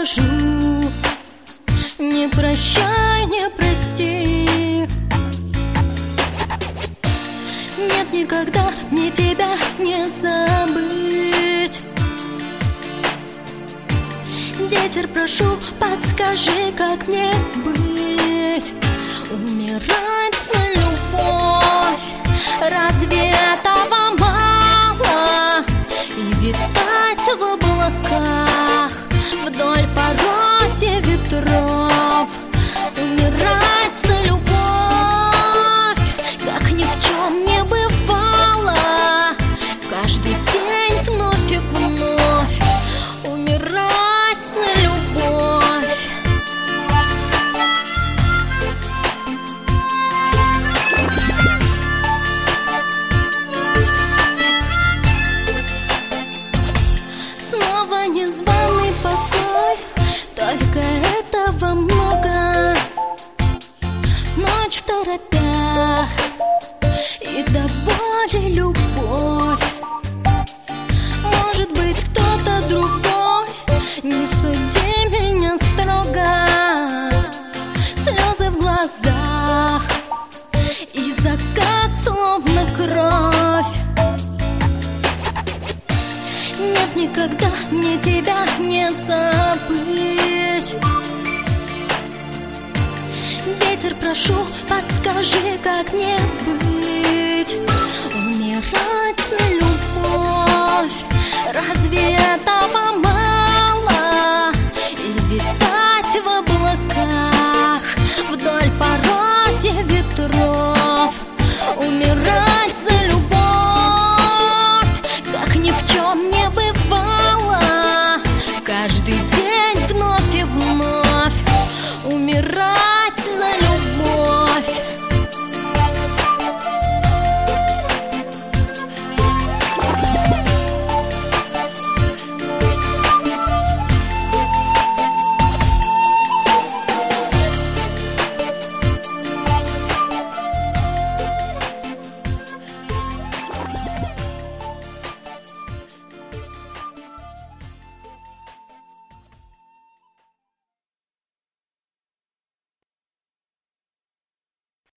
скажу: не прощай, не прости. Нет, никогда мне тебя не забыть. Ветер, прошу, подскажи, как мне быть. Умирать за любовь, разве этого мало? И витать в облаках вдоль пороси ветров. Умирать за любовь, как ни в чем не бывало, каждый день вновь и вновь. Умирать за любовь. Снова незваный покой, только этого много. Ночь в торопях и до боли любовь. Может быть, кто-то другой, не суди меня строго. Слезы в глазах и закат словно кровь. Нет, никогда мне тебя не забыть. Ветер, прошу, подскажи, как мне быть. Умирать